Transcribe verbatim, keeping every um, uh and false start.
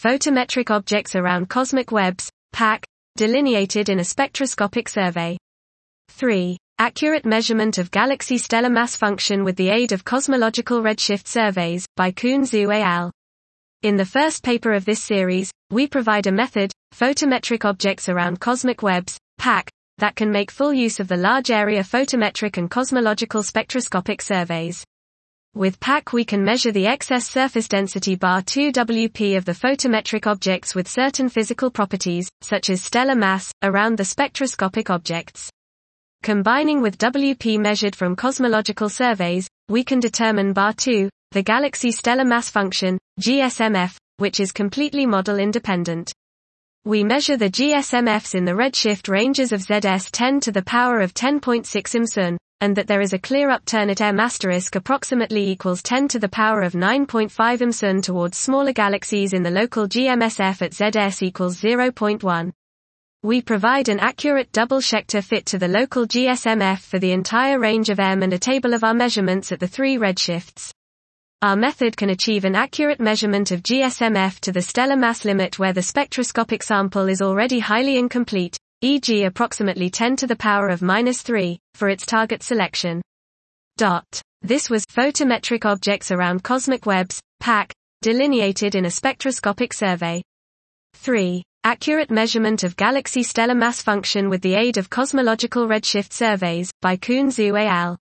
photometric objects around cosmic webs, P A C, delineated in a spectroscopic survey. three. Accurate measurement of galaxy stellar mass function with the aid of cosmological redshift surveys, by Kun Zhu et al. In the first paper of this series, we provide a method, photometric objects around cosmic webs, P A C, that can make full use of the large area photometric and cosmological spectroscopic surveys. With P A C we can measure the excess surface density bar two W P of the photometric objects with certain physical properties, such as stellar mass, around the spectroscopic objects. Combining with W P measured from cosmological surveys, we can determine bar two, the galaxy stellar mass function, G S M F, which is completely model independent. We measure the G S M Fs in the redshift ranges of Z S ten to the power of ten point six imsun, and that there is a clear upturn at M asterisk approximately equals ten to the power of nine point five imsun towards smaller galaxies in the local G M S F at Z S equals zero point one. We provide an accurate double Schechter fit to the local G S M F for the entire range of M and a table of our measurements at the three redshifts. Our method can achieve an accurate measurement of G S M F to the stellar mass limit where the spectroscopic sample is already highly incomplete, for example approximately ten to the power of minus three, for its target selection. Dot. This was photometric objects around cosmic webs, P A C, delineated in a spectroscopic survey. three. Accurate measurement of galaxy stellar mass function with the aid of cosmological redshift surveys, by Kun Zhu et al.